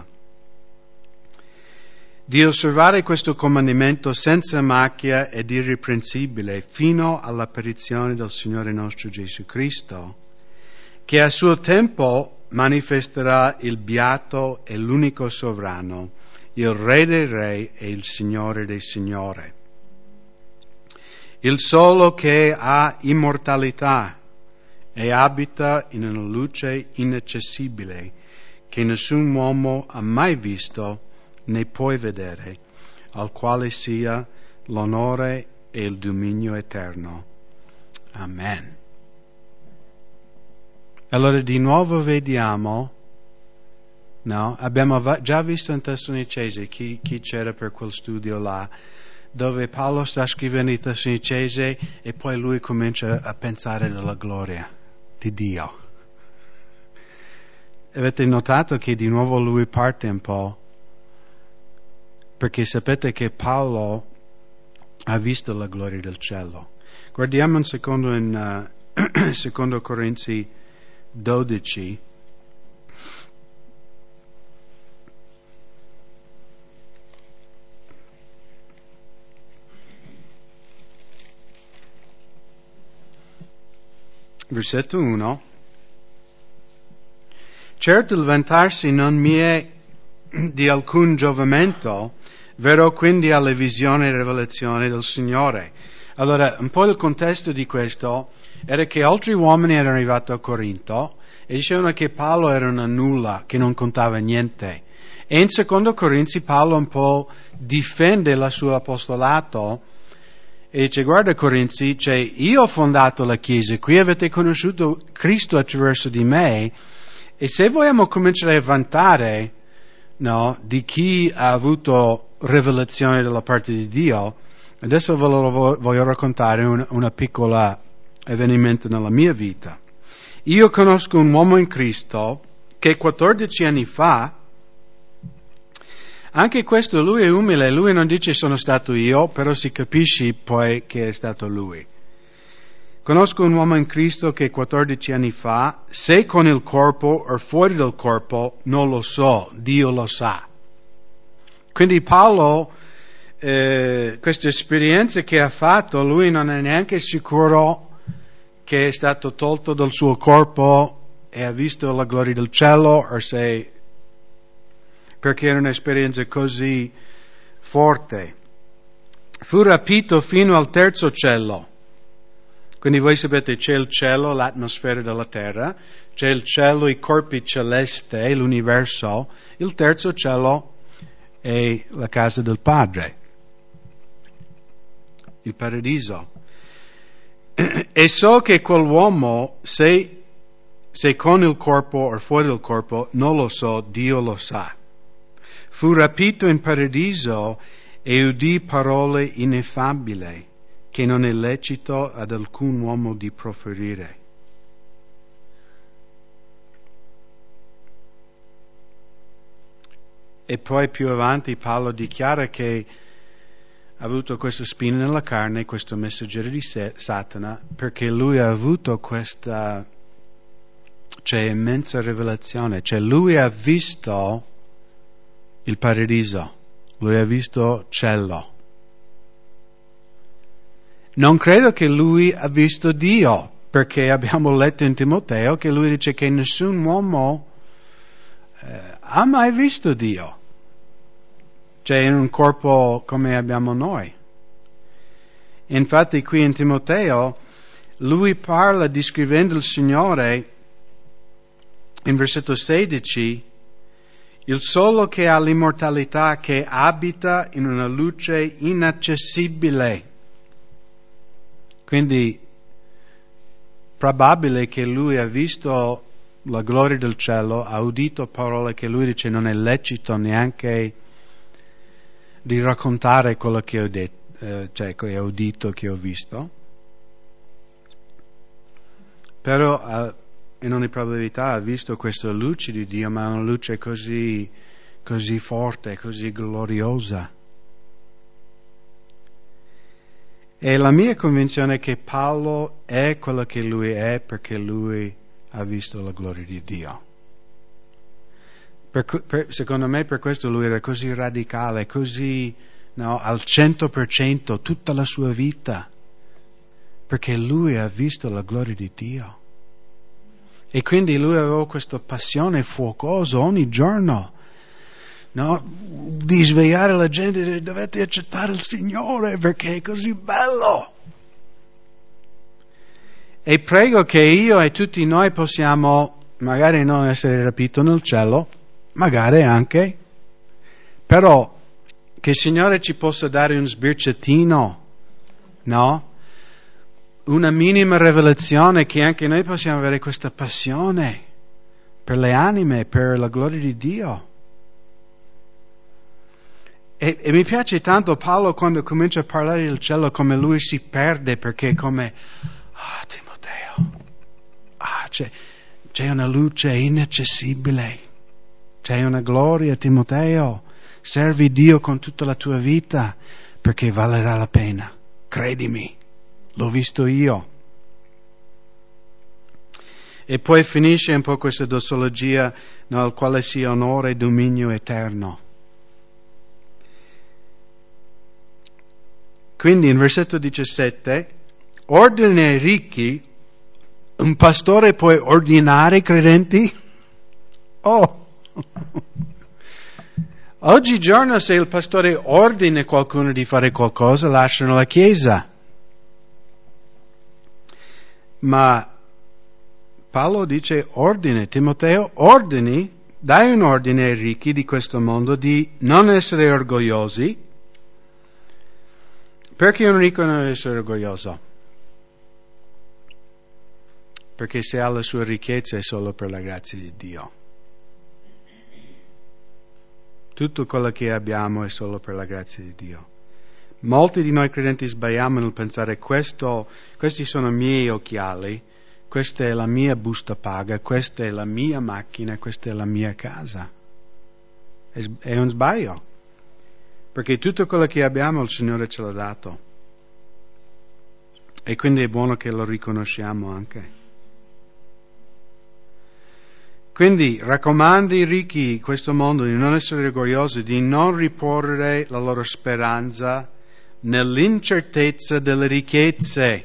Di osservare questo comandamento senza macchia ed irreprensibile fino all'apparizione del Signore nostro Gesù Cristo, che a suo tempo manifesterà il beato e l'unico sovrano, il Re dei Re e il Signore dei Signori. Il solo che ha immortalità e abita in una luce inaccessibile che nessun uomo ha mai visto né puoi vedere, al quale sia l'onore e il dominio eterno. Amen. Allora di nuovo vediamo, no? Abbiamo già visto in Tessalonicesi, chi, chi c'era per quel studio là, dove Paolo sta scrivendo i Tessalonicesi e poi lui comincia a pensare della gloria di Dio. Avete notato che di nuovo lui parte un po'? Perché sapete che Paolo ha visto la gloria del cielo. Guardiamo un secondo in uh, secondo Corinzi dodici. Versetto uno. Certo il vantarsi non mi è di alcun giovamento, verrò quindi alle visioni e rivelazioni del Signore. Allora, un po' il contesto di questo era che altri uomini erano arrivati a Corinto e dicevano che Paolo era una nulla, che non contava niente. E in secondo Corinzi Paolo un po' difende il suo apostolato e dice, guarda Corinzi, cioè, io ho fondato la Chiesa, qui avete conosciuto Cristo attraverso di me, e se vogliamo cominciare a vantare, no, di chi ha avuto rivelazione dalla parte di Dio, adesso ve lo voglio raccontare un, una piccola avvenimento nella mia vita. Io conosco un uomo in Cristo che quattordici anni fa, anche questo lui è umile, lui non dice sono stato io, però si capisce poi che è stato lui. Conosco un uomo in Cristo che quattordici anni fa, se con il corpo o fuori del corpo, non lo so, Dio lo sa. Quindi Paolo, eh, questa esperienza che ha fatto, lui non è neanche sicuro che è stato tolto dal suo corpo e ha visto la gloria del cielo, o se, perché era un'esperienza così forte. Fu rapito fino al terzo cielo. Quindi voi sapete c'è il cielo, l'atmosfera della terra, c'è il cielo, i corpi celesti, l'universo, il terzo cielo è la casa del Padre, il paradiso. E so che quell'uomo, se, se con il corpo o fuori il corpo, non lo so, Dio lo sa. Fu rapito in paradiso e udì parole ineffabili che non è lecito ad alcun uomo di proferire. E poi più avanti Paolo dichiara che ha avuto questa spina nella carne, questo messaggero di Satana, perché lui ha avuto questa, cioè, immensa rivelazione, cioè lui ha visto il paradiso, lui ha visto cielo. Non credo che lui ha visto Dio, perché abbiamo letto in Timoteo che lui dice che nessun uomo eh, ha mai visto Dio. Cioè in un corpo come abbiamo noi. Infatti qui in Timoteo lui parla descrivendo il Signore in versetto sedici, il solo che ha l'immortalità, che abita in una luce inaccessibile. Quindi probabile che lui ha visto la gloria del cielo, ha udito parole che lui dice non è lecito neanche di raccontare quello che ho detto, eh, cioè che ho udito, che ho visto. Però eh, in ogni probabilità ha visto questa luce di Dio, ma una luce così, così forte, così gloriosa. E la mia convinzione è che Paolo è quello che lui è perché lui ha visto la gloria di Dio. Per, per, secondo me per questo lui era così radicale, così no, al cento per cento tutta la sua vita, perché lui ha visto la gloria di Dio. E quindi lui aveva questa passione fuocosa ogni giorno, no, di svegliare la gente, di, dovete accettare il Signore perché è così bello. E prego che io e tutti noi possiamo magari non essere rapiti nel cielo, magari anche, però che il Signore ci possa dare un sbirciatino, no? Una minima rivelazione che anche noi possiamo avere questa passione per le anime, per la gloria di Dio. E, e mi piace tanto Paolo quando comincia a parlare del cielo come lui si perde perché come, ah, Timoteo, ah, c'è, c'è una luce inaccessibile. C'è una gloria, Timoteo, servi Dio con tutta la tua vita perché valerà la pena, credimi, l'ho visto io. E poi finisce un po' questa dossologia nel quale si onora e dominio eterno. Quindi in versetto diciassette, ordina ai ricchi, un pastore può ordinare i credenti? Oh! Oggigiorno se il pastore ordina qualcuno di fare qualcosa, lasciano la chiesa. Ma Paolo dice ordine, Timoteo, ordini, dai un ordine ai ricchi di questo mondo di non essere orgogliosi. Perché un ricco non deve essere orgoglioso? Perché se ha la sua ricchezza è solo per la grazia di Dio. Tutto quello che abbiamo è solo per la grazia di Dio. Molti di noi credenti sbagliamo nel pensare questo, questi sono i miei occhiali, questa è la mia busta paga, questa è la mia macchina, questa è la mia casa. È, è un sbaglio. Perché tutto quello che abbiamo il Signore ce l'ha dato. E quindi è buono che lo riconosciamo anche. Quindi raccomandi ai ricchi di questo mondo di non essere orgogliosi, di non riporre la loro speranza nell'incertezza delle ricchezze.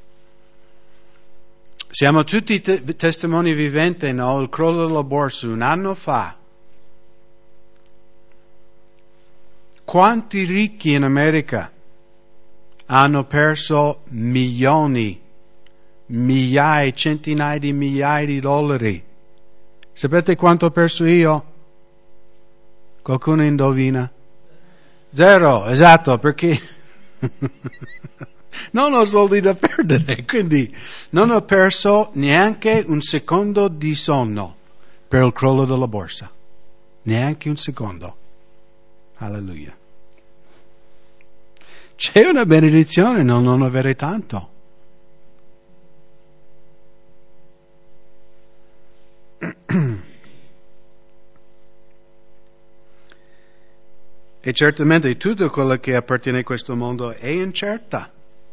Siamo tutti te- testimoni viventi, no? Il crollo della borsa un anno fa. Quanti ricchi in America hanno perso milioni, migliaia, centinaia di migliaia di dollari? Sapete quanto ho perso io? Qualcuno indovina? Zero, esatto, perché non ho soldi da perdere, quindi non ho perso neanche un secondo di sonno per il crollo della borsa. Neanche un secondo. Alleluia. C'è una benedizione nel non avere tanto. E certamente tutto quello che appartiene a questo mondo è incerta.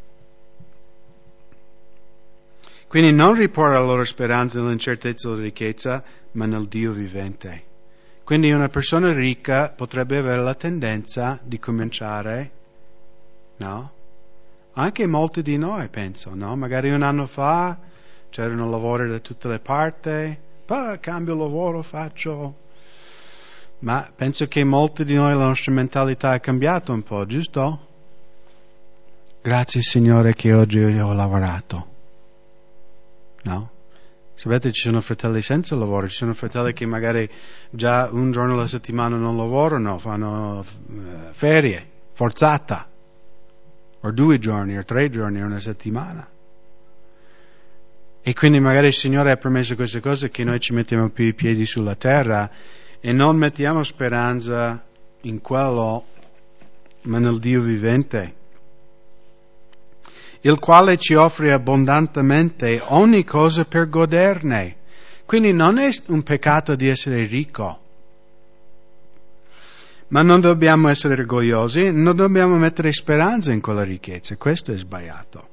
Quindi non riporre la loro speranza nell'incertezza della ricchezza, ma nel Dio vivente. Quindi una persona ricca potrebbe avere la tendenza di cominciare, no? Anche molti di noi, penso, no? Magari un anno fa c'erano lavori da tutte le parti, poi cambio lavoro, faccio... Ma penso che molti di noi la nostra mentalità è cambiata un po', giusto? Grazie Signore che oggi io ho lavorato. No? Sapete, ci sono fratelli senza lavoro, ci sono fratelli che magari già un giorno alla settimana non lavorano, fanno uh, ferie, forzata, o due giorni, o tre giorni, o una settimana. E quindi magari il Signore ha permesso queste cose che noi ci mettiamo più i piedi sulla terra e non mettiamo speranza in quello, ma nel Dio vivente, il quale ci offre abbondantemente ogni cosa per goderne. Quindi non è un peccato di essere ricco, ma non dobbiamo essere orgogliosi, non dobbiamo mettere speranza in quella ricchezza, questo è sbagliato.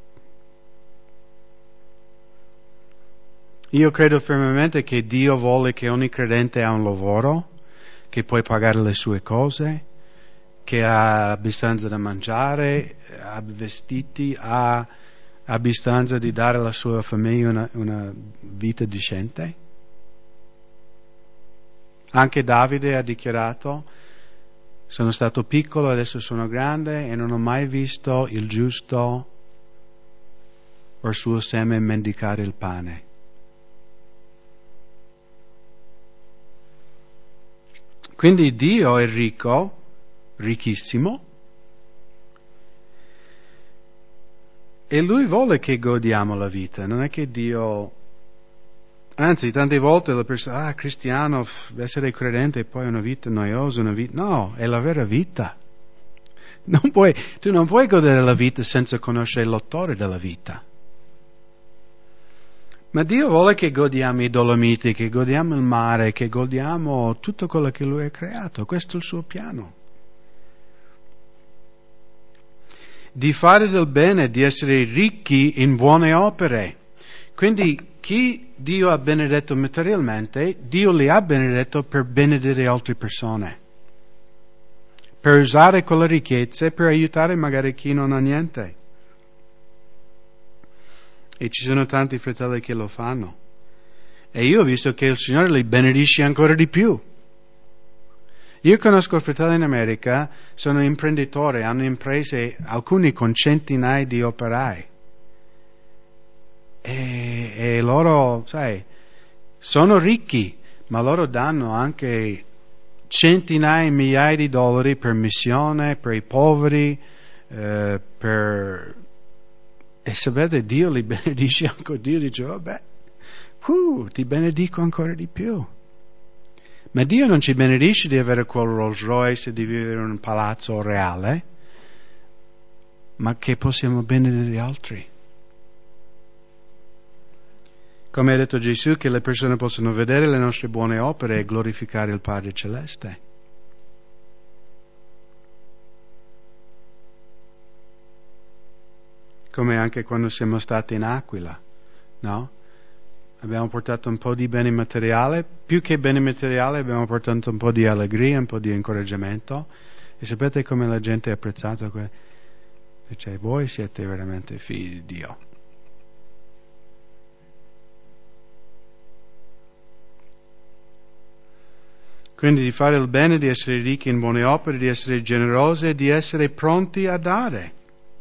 Io credo fermamente che Dio vuole che ogni credente ha un lavoro, che può pagare le sue cose, che ha abbastanza da mangiare, ha vestiti, ha abbastanza di dare alla sua famiglia una, una vita decente. Anche Davide ha dichiarato: sono stato piccolo, adesso sono grande e non ho mai visto il giusto o il suo seme mendicare il pane. Quindi Dio è ricco, ricchissimo, e Lui vuole che godiamo la vita. Non è che Dio... Anzi, tante volte la persona, ah, cristiano, essere credente e poi una vita noiosa, una vita... No, è la vera vita. Non puoi, tu non puoi godere la vita senza conoscere l'autore della vita. Ma Dio vuole che godiamo i Dolomiti, che godiamo il mare, che godiamo tutto quello che Lui ha creato. Questo è il suo piano. Di fare del bene, di essere ricchi in buone opere. Quindi chi Dio ha benedetto materialmente, Dio li ha benedetto per benedire altre persone. Per usare quelle ricchezze per aiutare magari chi non ha niente. E ci sono tanti fratelli che lo fanno. E io ho visto che il Signore li benedice ancora di più. Io conosco fratelli in America, sono imprenditori, hanno imprese, alcuni con centinaia di operai. E, e loro, sai, sono ricchi, ma loro danno anche centinaia, migliaia di dollari per missione, per i poveri, eh, per... E sapete, Dio li benedice ancora, Dio dice, vabbè, uh, ti benedico ancora di più. Ma Dio non ci benedice di avere quel Rolls Royce, di vivere in un palazzo reale, ma che possiamo benedire altri. Come ha detto Gesù, che le persone possono vedere le nostre buone opere e glorificare il Padre Celeste. Come anche quando siamo stati in Aquila, no? Abbiamo portato un po' di bene materiale, più che bene materiale abbiamo portato un po' di allegria, un po' di incoraggiamento, e sapete come la gente ha apprezzato que- dice, voi siete veramente figli di Dio. Quindi di fare il bene, di essere ricchi in buone opere, di essere generosi e di essere pronti a dare,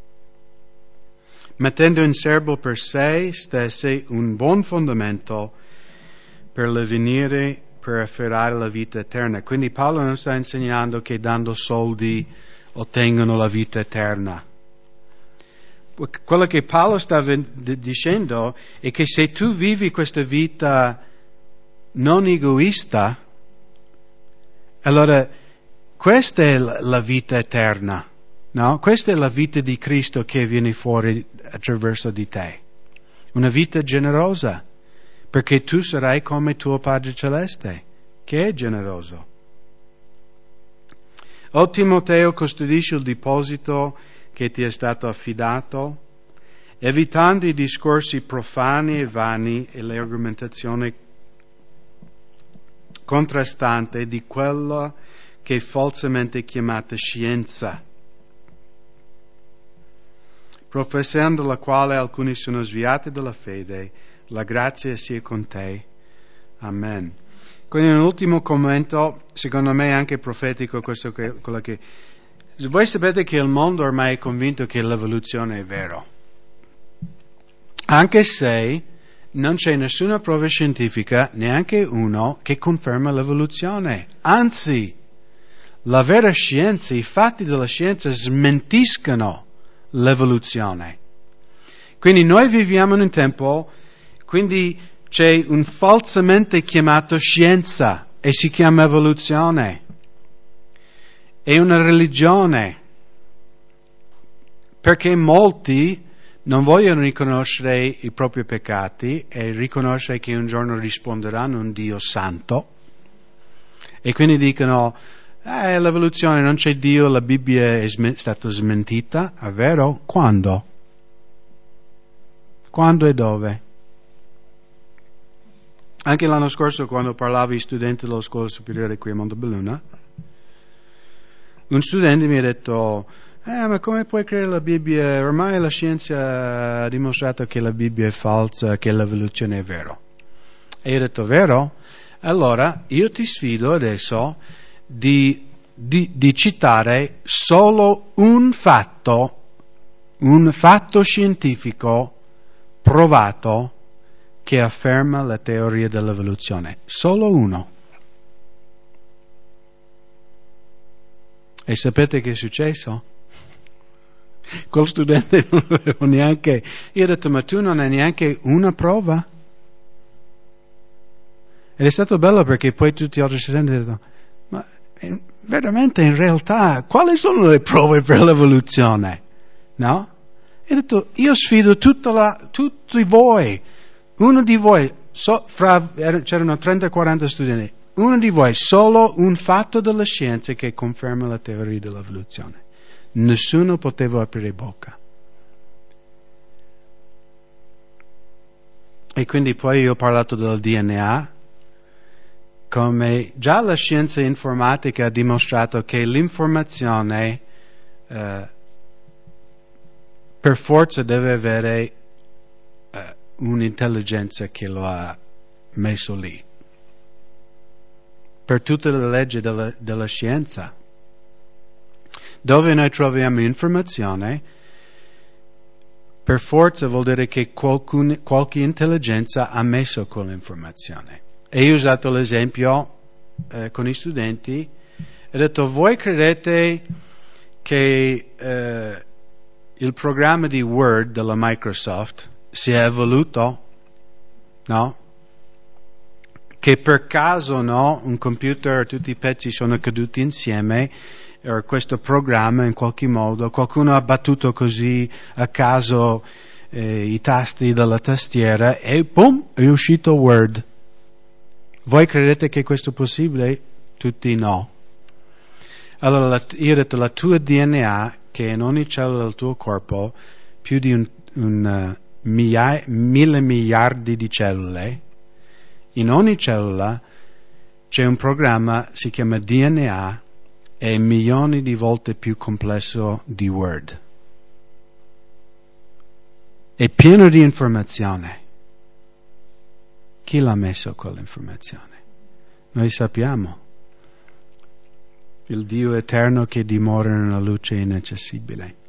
mettendo in serbo per sé stessi un buon fondamento per l'avvenire, per afferrare la vita eterna. Quindi Paolo non sta insegnando che dando soldi ottengono la vita eterna, quello che Paolo sta dicendo è che se tu vivi questa vita non egoista, allora questa è la vita eterna, no? Questa è la vita di Cristo che viene fuori attraverso di te. Una vita generosa, perché tu sarai come tuo Padre Celeste, che è generoso. O Timoteo, custodisci il deposito che ti è stato affidato, evitando i discorsi profani e vani e le argomentazioni contrastanti di quella che è falsamente chiamata scienza, professando la quale alcuni sono sviati dalla fede. La grazia sia con te. Amen. Quindi un ultimo commento, secondo me anche profetico, questo che, quello che voi sapete che il mondo ormai è convinto che l'evoluzione è vero, anche se non c'è nessuna prova scientifica, neanche uno, che conferma l'evoluzione. Anzi, la vera scienza, i fatti della scienza smentiscono l'evoluzione. Quindi noi viviamo in un tempo, quindi c'è un falsamente chiamato scienza e si chiama evoluzione. È una religione, perché molti non vogliono riconoscere i propri peccati e riconoscere che un giorno risponderanno a un Dio santo, e quindi dicono eh, l'evoluzione, non c'è Dio, la Bibbia è sm- stata smentita. È vero? Quando? Quando e dove? Anche l'anno scorso, quando parlavo ai studenti della scuola superiore qui a Montebelluna, un studente mi ha detto eh, ma come puoi credere la Bibbia? Ormai la scienza ha dimostrato che la Bibbia è falsa, che l'evoluzione è vero. E io ho detto, vero? Allora, io ti sfido adesso di, di, di citare solo un fatto, un fatto scientifico provato che afferma la teoria dell'evoluzione. Solo uno. E sapete che è successo? Quel studente non aveva neanche... Io ho detto, ma tu non hai neanche una prova? Ed è stato bello perché poi tutti gli altri studenti hanno detto, ma veramente in realtà quali sono le prove per l'evoluzione? No? E ho detto, io sfido tutta la, tutti voi, uno di voi, so, fra, c'erano trenta quaranta studenti, uno di voi, solo un fatto della scienza che conferma la teoria dell'evoluzione. Nessuno poteva aprire bocca. E quindi poi io ho parlato del D N A, come già la scienza informatica ha dimostrato che l'informazione eh, per forza deve avere eh, un'intelligenza che lo ha messo lì. Per tutte le leggi della, della scienza, dove noi troviamo informazione, per forza vuol dire che qualcun, qualche intelligenza ha messo quell'informazione. E io ho usato l'esempio eh, con i studenti, ho detto, voi credete che eh, il programma di Word della Microsoft si è evoluto? No? Che per caso, no, un computer, tutti i pezzi sono caduti insieme, e questo programma in qualche modo, qualcuno ha battuto così a caso eh, i tasti della tastiera e boom, è uscito Word. Voi credete che questo è possibile? Tutti no. Allora la, io ho detto, la tua D N A, che in ogni cellula del tuo corpo, più di un, un uh, migliaia, mille miliardi di cellule, in ogni cellula c'è un programma, si chiama D N A, è milioni di volte più complesso di Word. È pieno di informazione. Chi l'ha messo quell'informazione? Noi sappiamo. Il Dio eterno che dimora nella luce inaccessibile.